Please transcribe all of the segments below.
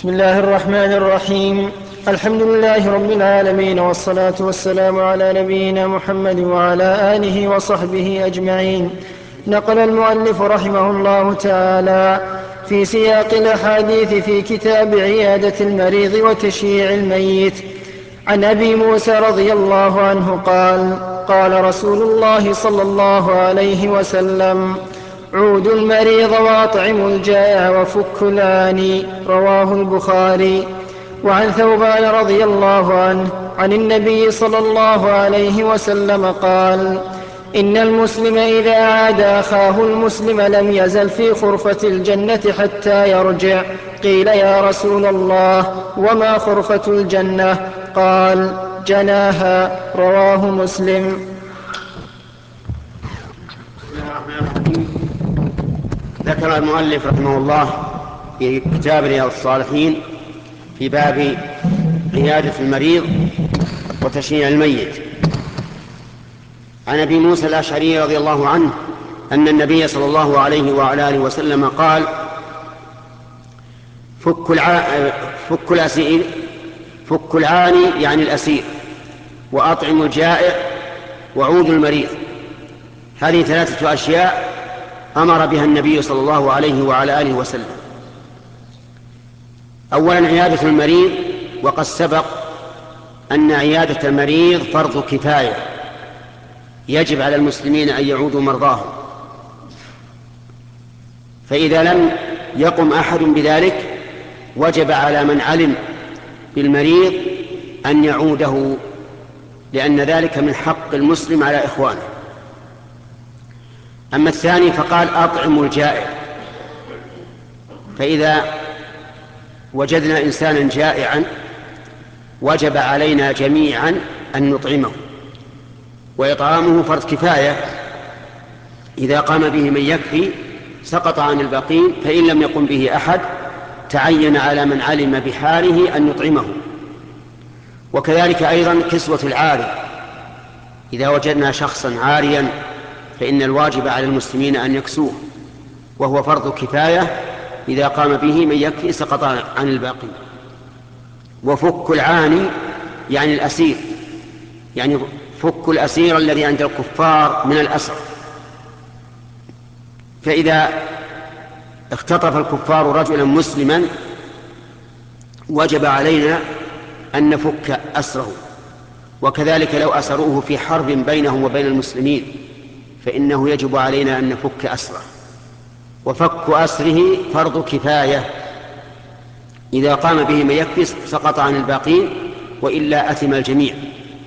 بسم الله الرحمن الرحيم. الحمد لله رب العالمين، والصلاة والسلام على نبينا محمد وعلى آله وصحبه أجمعين. نقل المؤلف رحمه الله تعالى في سياق الأحاديث في كتاب عيادة المريض وتشييع الميت عن أبي موسى رضي الله عنه قال: قال رسول الله صلى الله عليه وسلم: عودوا المريض وأطعموا الجائع وفكوا العاني. رواه البخاري. وعن ثوبان رضي الله عنه عن النبي صلى الله عليه وسلم قال: إن المسلم إذا عاد أخاه المسلم لم يزل في خرفة الجنة حتى يرجع. قيل: يا رسول الله، وما خرفة الجنة؟ قال: جناها. رواه مسلم. ذكر المؤلف رحمه الله في كتاب رياض الصالحين في باب عيادة المريض وتشييع الميت عن أبي موسى الأشعري رضي الله عنه أن النبي صلى الله عليه وعلى آله وسلم قال: فك العاني يعني الأسير، وأطعم الجائع، وعودوا المريض. هذه ثلاثة أشياء أمر بها النبي صلى الله عليه وعلى آله وسلم. أولا عيادة المريض، وقد سبق أن عيادة المريض فرض كفاية، يجب على المسلمين أن يعودوا مرضاهم، فإذا لم يقم أحد بذلك وجب على من علم بالمريض أن يعوده، لأن ذلك من حق المسلم على إخوانه. أما الثاني فقال: أطعموا الجائع. فإذا وجدنا إنسانا جائعا وجب علينا جميعا أن نطعمه، وإطعامه فرض كفاية، إذا قام به من يكفي سقط عن الباقين، فإن لم يقم به أحد تعين على من علم بحاله أن يطعمه. وكذلك أيضا كسوة العاري، إذا وجدنا شخصا عاريا فإن الواجب على المسلمين أن يكسوه، وهو فرض كفاية، إذا قام به من يكفي سقط عن الباقين. وفك العاني يعني الأسير، يعني فك الأسير الذي عند الكفار من الأسر. فإذا اختطف الكفار رجلا مسلما وجب علينا أن نفك أسره، وكذلك لو أسروه في حرب بينهم وبين المسلمين فإنه يجب علينا أن نفك أسره. وفك أسره فرض كفاية، إذا قام به من يكفي سقط عن الباقين، وإلا أثم الجميع.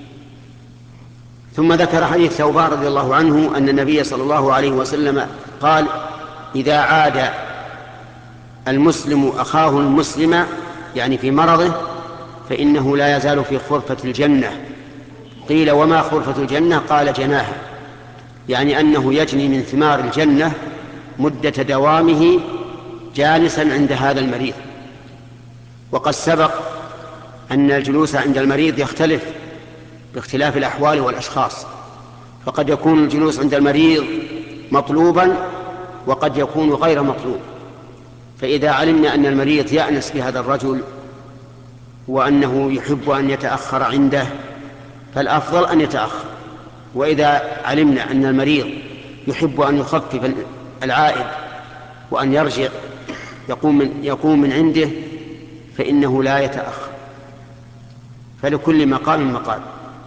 ثم ذكر حديث ثوبان رضي الله عنه أن النبي صلى الله عليه وسلم قال: إذا عاد المسلم أخاه المسلم يعني في مرضه فإنه لا يزال في خرفة الجنة. قيل: وما خرفة الجنة؟ قال: جناها، يعني أنه يجني من ثمار الجنة مدة دوامه جالسا عند هذا المريض. وقد سبق أن الجلوس عند المريض يختلف باختلاف الأحوال والأشخاص، فقد يكون الجلوس عند المريض مطلوبا وقد يكون غير مطلوب. فإذا علمنا أن المريض يأنس بهذا الرجل وأنه يحب أن يتأخر عنده فالأفضل أن يتأخر، وإذا علمنا أن المريض يحب أن يخفف العائد وأن يرجع يقوم من عنده فإنه لا يتأخر، فلكل مقام مقال.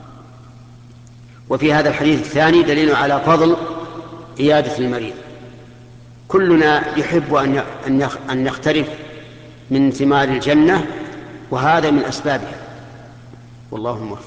وفي هذا الحديث الثاني دليل على فضل عيادة المريض. كلنا يحب أن يختلف من ثمار الجنة، وهذا من أسبابها، والله موفق.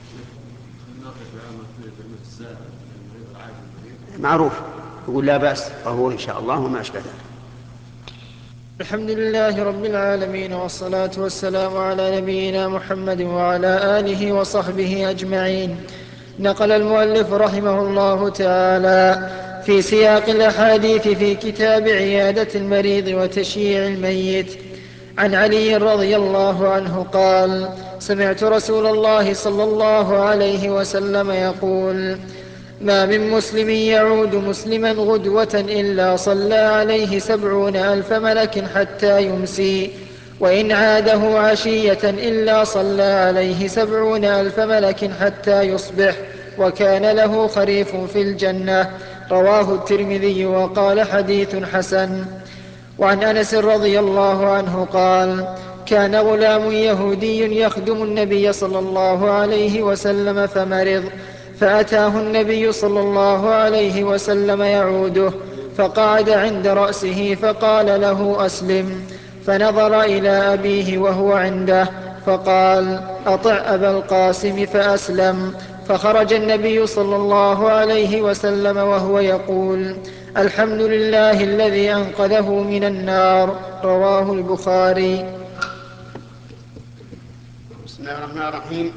معروف، يقول لا بأس طهور إن شاء الله وما أشبه ذلك. الحمد لله رب العالمين، والصلاة والسلام على نبينا محمد وعلى آله وصحبه أجمعين. نقل المؤلف رحمه الله تعالى في سياق الأحاديث في كتاب عيادة المريض وتشييع الميت عن علي رضي الله عنه قال: سمعت رسول الله صلى الله عليه وسلم يقول: ما من مسلم يعود مسلما غدوة إلا صلى عليه 70,000 ملك حتى يمسي، وإن عاده عشية إلا صلى عليه 70,000 ملك حتى يصبح، وكان له خريف في الجنة. رواه الترمذي وقال حديث حسن. وعن أنس رضي الله عنه قال: كان غلام يهودي يخدم النبي صلى الله عليه وسلم فمرض، فأتاه النبي صلى الله عليه وسلم يعوده، فقعد عند رأسه فقال له: أسلم. فنظر إلى أبيه وهو عنده فقال: أطع أبا القاسم، فأسلم. فخرج النبي صلى الله عليه وسلم وهو يقول: الحمد لله الذي أنقذه من النار. رواه البخاري. بسم الله الرحمن الرحيم.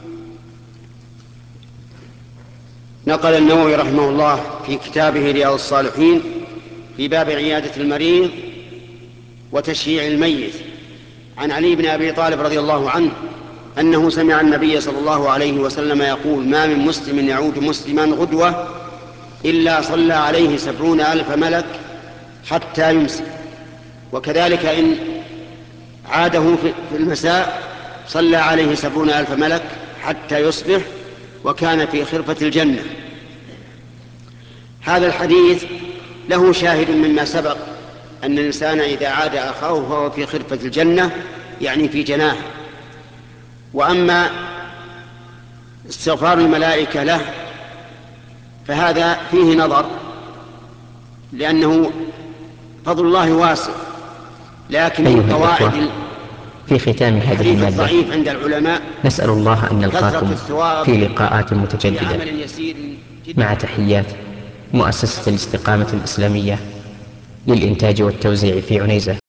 نقل النووي رحمه الله في كتابه رياض الصالحين في باب عيادة المريض وتشييع الميت عن علي بن أبي طالب رضي الله عنه أنه سمع النبي صلى الله عليه وسلم يقول: ما من مسلم يعود مسلما غدوة إلا صلى عليه 70,000 ملك حتى يمسي، وكذلك إن عاده في المساء صلى عليه 70,000 ملك حتى يصبح، وكان في خرفة الجنة. هذا الحديث له شاهد مما سبق، أن الإنسان إذا عاد أخاه فهو في خرفة الجنة، يعني في جناه. وأما استغفار الملائكة له فهذا فيه نظر، لأنه فضل الله واسع، لكن القواعد في ختام هذه الحديث المادة الضعيف عند العلماء نسأل الله أن نلقاكم في لقاءات في متجددة، عمل يسير جدا. مع تحيات مؤسسة الاستقامة الإسلامية للإنتاج والتوزيع في عنيزة.